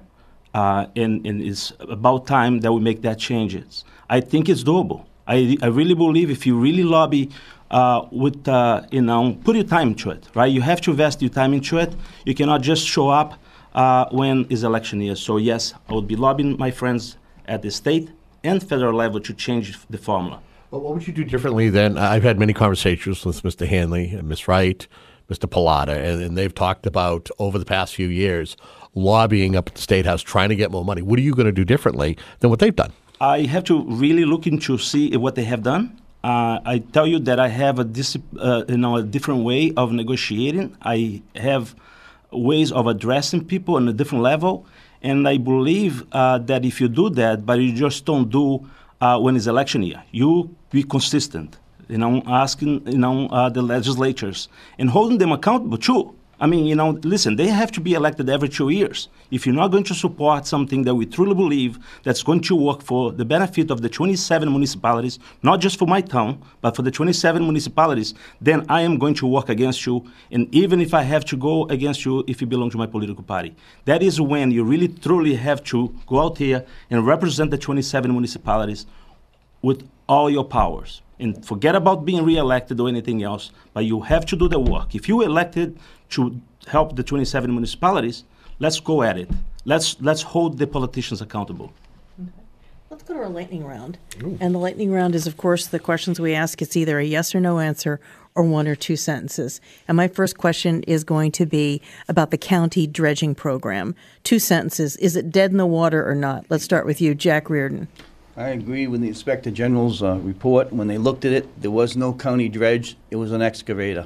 and it's about time that we make that changes. I think it's doable. I really believe if you really lobby put your time into it, right? You have to invest your time into it. You cannot just show up when is election year. So yes, I would be lobbying my friends at the state and federal level to change the formula. Well, what would you do differently then? I've had many conversations with Mr. Hanley and Ms. Wright, Mr. Pallotta, and they've talked about over the past few years lobbying up at the State House, trying to get more money. What are you going to do differently than what they've done? I have to really look into see what they have done. I tell you that I have a different way of negotiating. I have ways of addressing people on a different level, and I believe that if you do that, but you just don't do when it's election year, you be consistent. Asking the legislatures and holding them accountable too. I mean, listen, they have to be elected every 2 years. If you're not going to support something that we truly believe that's going to work for the benefit of the 27 municipalities, not just for my town, but for the 27 municipalities, then I am going to work against you, and even if I have to go against you if you belong to my political party. That is when you really, truly have to go out here and represent the 27 municipalities with all your powers. And forget about being reelected or anything else, but you have to do the work. If you elected to help the 27 municipalities, let's go at it. Let's hold the politicians accountable. Okay. Let's go to our lightning round. Ooh. And the lightning round is, of course, the questions we ask. It's either a yes or no answer or 1 or 2 sentences. And my first question is going to be about the county dredging program. 2 sentences. Is it dead in the water or not? Let's start with you, Jack Reardon. I agree with the Inspector General's report. When they looked at it, there was no county dredge. It was an excavator.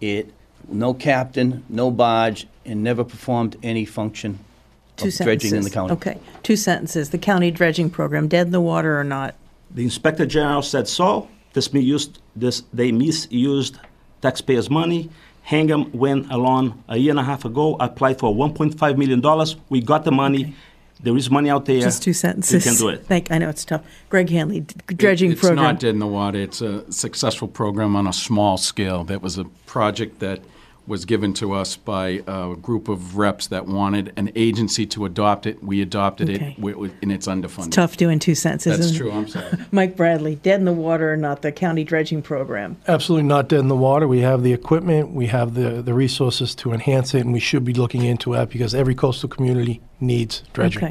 No captain, no barge, and never performed any function of dredging in the county. Okay, 2 sentences. The county dredging program, dead in the water or not? The Inspector General said so. They misused taxpayers' money. Hingham went along a year and a half ago, applied for $1.5 million. We got the money. Okay. There is money out there. Just 2 sentences. We can do it. I know it's tough. Greg Hanley, dredging program. It's not dead in the water. It's a successful program on a small scale. That was a project that was given to us by a group of reps that wanted an agency to adopt it. We adopted it, and it's underfunded. It's tough doing 2 sentences. That's true. I'm sorry. Mike Bradley, dead in the water or not, the county dredging program? Absolutely not dead in the water. We have the equipment, we have the resources to enhance it, and we should be looking into it because every coastal community needs dredging.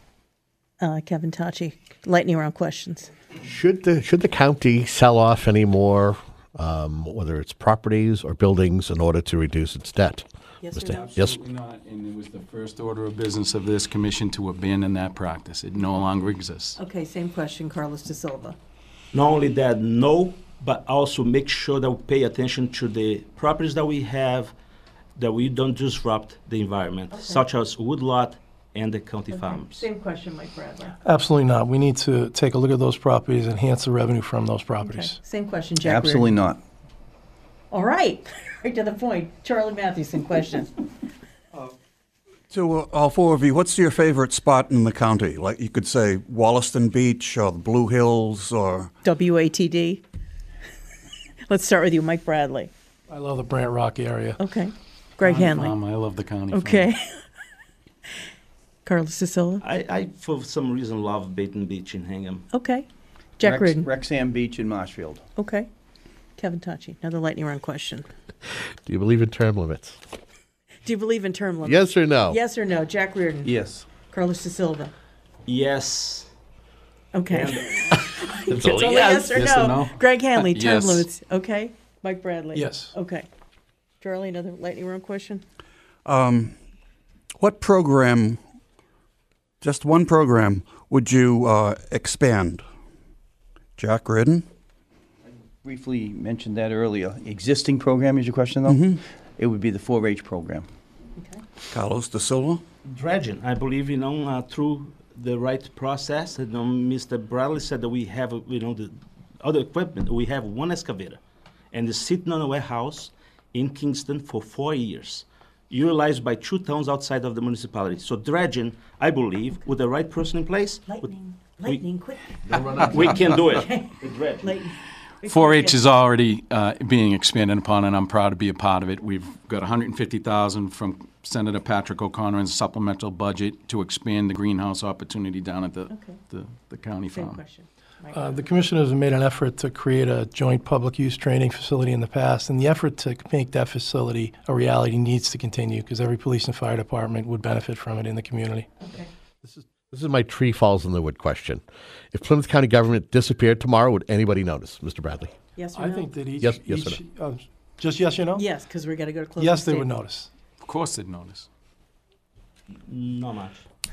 Okay. Kevin Tachi, lightning round questions. Should the county sell off any more, whether it's properties or buildings, in order to reduce its debt? Yes Mr. or no? Absolutely not. And it was the first order of business of this commission to abandon that practice. It no longer exists. Okay, same question, Carlos De Silva. Not only that, no, but also make sure that we pay attention to the properties that we have, that we don't disrupt the environment, such as woodlot and the county farms. Same question, Mike Bradley. Absolutely not. We need to take a look at those properties, enhance the revenue from those properties. Okay. Same question, Jack Absolutely Reardon. not. All right. Right to the point. Charlie Mathewson, question. To all 4 of you, what's your favorite spot in the county? Like you could say Wollaston Beach or the Blue Hills or... WATD. Let's start with you, Mike Bradley. I love the Brant Rock area. Okay. Greg Hanley. I love the county. Okay. Carlos De Silva. I, for some reason, love Baton Beach in Hingham. Okay. Jack Reardon. Wrexham Beach in Marshfield. Okay. Kevin Tachi, another lightning round question. Do you believe in term limits? Do you believe in term limits? Yes or no? Yes or no? Jack Reardon. Yes. Carlos De Silva. Yes. Okay. It's only yes or Yes no. or no? Greg Hanley, term Yes. limits. Okay. Mike Bradley. Yes. Okay. Charlie, another lightning round question. What program, just one program, would you expand? Jack Reardon? Briefly mentioned that earlier. Existing program is your question, though? It would be the 4-H program. Okay. Carlos De Silva? Dredging, I believe, through the right process. Mr. Bradley said that we have, the other equipment. We have one excavator, and it's sitting on a warehouse in Kingston for 4 years, utilized by 2 towns outside of the municipality. So dredging, I believe, with the right person in place, Lightning, quick. we can do it. Dredging. Lightning. 4-H is already being expanded upon, and I'm proud to be a part of it. We've got $150,000 from Senator Patrick O'Connor in the supplemental budget to expand the greenhouse opportunity down at the county Same farm. question. The commissioners have made an effort to create a joint public use training facility in the past, and the effort to make that facility a reality needs to continue because every police and fire department would benefit from it in the community. Okay. This is my tree falls in the wood question. If Plymouth County government disappeared tomorrow, would anybody notice, Mr. Bradley? Yes or I no? think that Yes or just yes or no? Yes, because we're going to go to closing Yes, they would statement. notice. Of course they'd notice. Not much.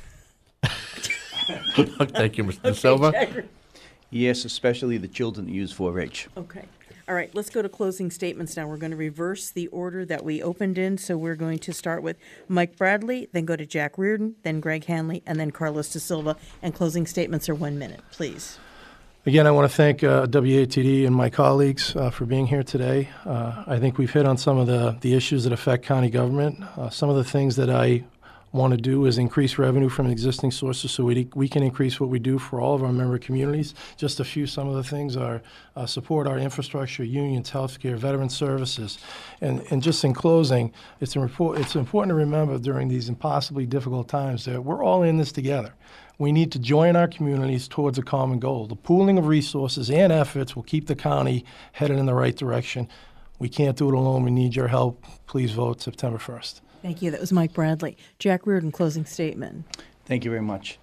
Thank you, Mr. Silva. Jack. Yes, especially the children that use 4-H. Okay. All right, let's go to closing statements now. We're going to reverse the order that we opened in. So we're going to start with Mike Bradley, then go to Jack Reardon, then Greg Hanley, and then Carlos De Silva. And closing statements are 1 minute, please. Again, I want to thank WATD and my colleagues for being here today. I think we've hit on some of the issues that affect county government. Some of the things that I want to do is increase revenue from existing sources so we can increase what we do for all of our member communities. Just a few, some of the things are support our infrastructure, unions, healthcare, veteran services. And just in closing, it's important to remember during these impossibly difficult times that we're all in this together. We need to join our communities towards a common goal. The pooling of resources and efforts will keep the county headed in the right direction. We can't do it alone. We need your help. Please vote September 1st. Thank you. That was Mike Bradley. Jack Reardon, closing statement. Thank you very much.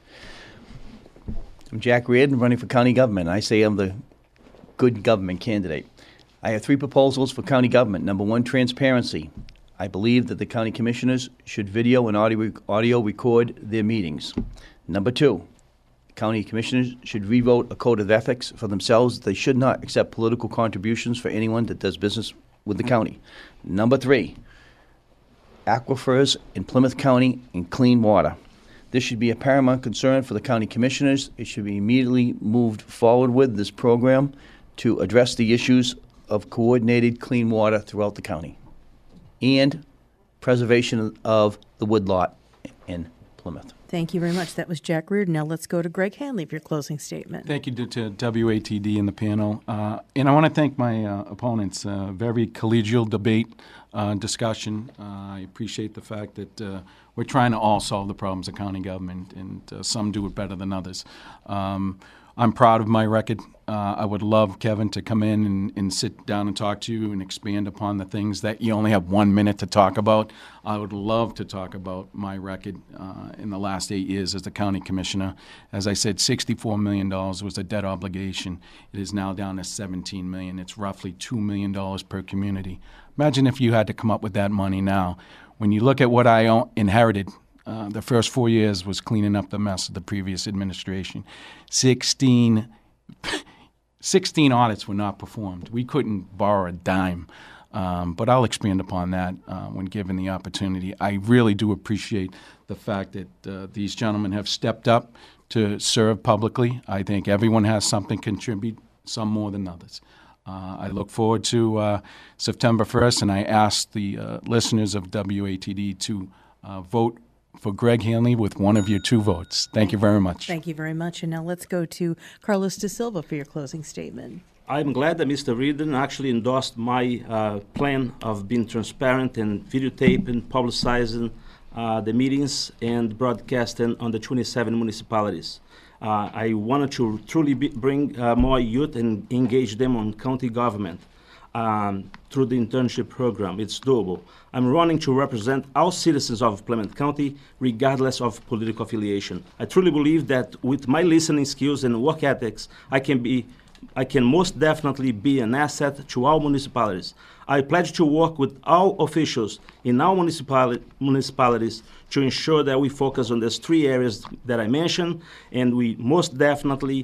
I'm Jack Reardon, running for county government. I say I'm the good government candidate. I have 3 proposals for county government. Number 1, transparency. I believe that the county commissioners should video and audio record their meetings. Number 2, county commissioners should revote a code of ethics for themselves. They should not accept political contributions for anyone that does business with the county. Number 3, aquifers in Plymouth County and clean water. This should be a paramount concern for the county commissioners. It should be immediately moved forward with this program to address the issues of coordinated clean water throughout the county and preservation of the woodlot in Plymouth. Thank you very much. That was Jack Reardon. Now let's go to Greg Hanley for your closing statement. Thank you to WATD and the panel. And I want to thank my opponents. Very collegial debate, discussion. I appreciate the fact that we're trying to all solve the problems of county government, and some do it better than others. I'm proud of my record. I would love, Kevin, to come in and sit down and talk to you and expand upon the things that you only have 1 minute to talk about. I would love to talk about my record in the last 8 years as the county commissioner. As I said, $64 million was a debt obligation. It is now down to $17 million. It's roughly $2 million per community. Imagine if you had to come up with that money now. When you look at what I inherited, the first 4 years was cleaning up the mess of the previous administration. 16 audits were not performed. We couldn't borrow a dime, but I'll expand upon that when given the opportunity. I really do appreciate the fact that these gentlemen have stepped up to serve publicly. I think everyone has something to contribute, some more than others. I look forward to September 1st, and I ask the listeners of WATD to vote for Greg Hanley with one of your 2 votes. Thank you very much. Thank you very much. And now let's go to Carlos De Silva for your closing statement. I'm glad that Mr. Reardon actually endorsed my plan of being transparent and videotaping, publicizing the meetings and broadcasting on the 27 municipalities. I wanted to truly bring more youth and engage them on county government through the internship program. It's doable. I'm running to represent all citizens of Plymouth County, regardless of political affiliation. I truly believe that with my listening skills and work ethics, I can most definitely be an asset to all municipalities. I pledge to work with all officials in our municipalities to ensure that we focus on these 3 areas that I mentioned, and we most definitely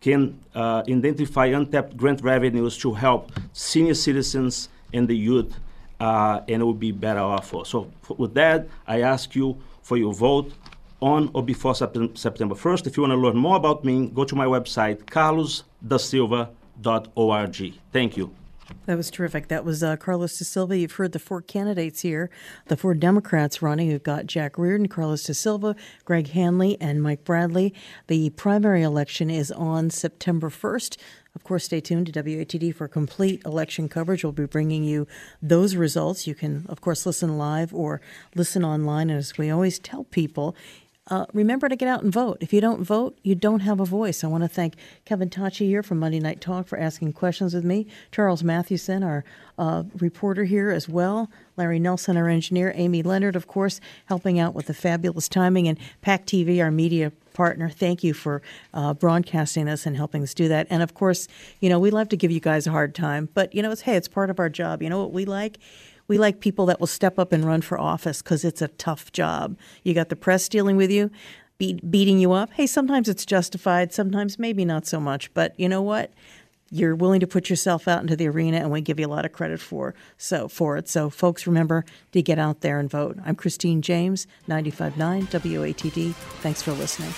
can identify untapped grant revenues to help senior citizens and the youth, and it will be better off for. So with that, I ask you for your vote on or before September 1st. If you want to learn more about me, go to my website, carlosdasilva.org. Thank you. That was terrific. That was Carlos Da Silva. You've heard the four candidates here, the four Democrats running. We've got Jack Reardon, Carlos Da Silva, Greg Hanley, and Mike Bradley. The primary election is on September 1st. Of course, stay tuned to WATD for complete election coverage. We'll be bringing you those results. You can, of course, listen live or listen online. And as we always tell people, remember to get out and vote. If you don't vote, you don't have a voice. I want to thank Kevin Tachi here from Monday Night Talk for asking questions with me, Charles Mathewson, our reporter here as well, Larry Nelson, our engineer, Amy Leonard, of course, helping out with the fabulous timing, and PAC TV, our media partner. Thank you for broadcasting us and helping us do that. And of course, we love to give you guys a hard time, but it's part of our job. You know what we like? We like people that will step up and run for office because it's a tough job. You got the press dealing with you, beating you up. Hey, sometimes it's justified, sometimes maybe not so much. But you know what? You're willing to put yourself out into the arena, and we give you a lot of credit for it. So, folks, remember to get out there and vote. I'm Christine James, 95.9 WATD. Thanks for listening.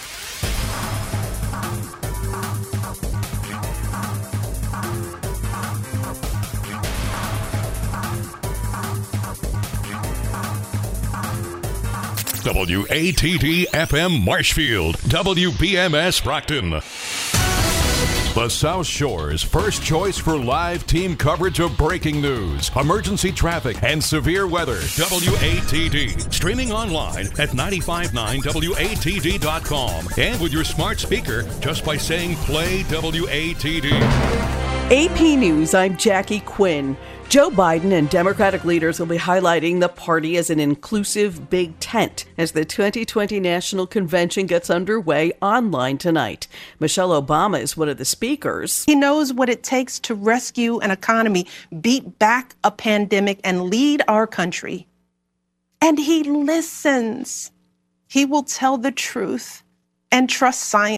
WATD FM Marshfield, WBMS Brockton. The South Shore's first choice for live team coverage of breaking news, emergency traffic, and severe weather. WATD. Streaming online at 959WATD.com and with your smart speaker just by saying play WATD. AP News, I'm Jackie Quinn. Joe Biden and Democratic leaders will be highlighting the party as an inclusive big tent as the 2020 National Convention gets underway online tonight. Michelle Obama is one of the speakers. He knows what it takes to rescue an economy, beat back a pandemic, and lead our country. And he listens. He will tell the truth and trust science.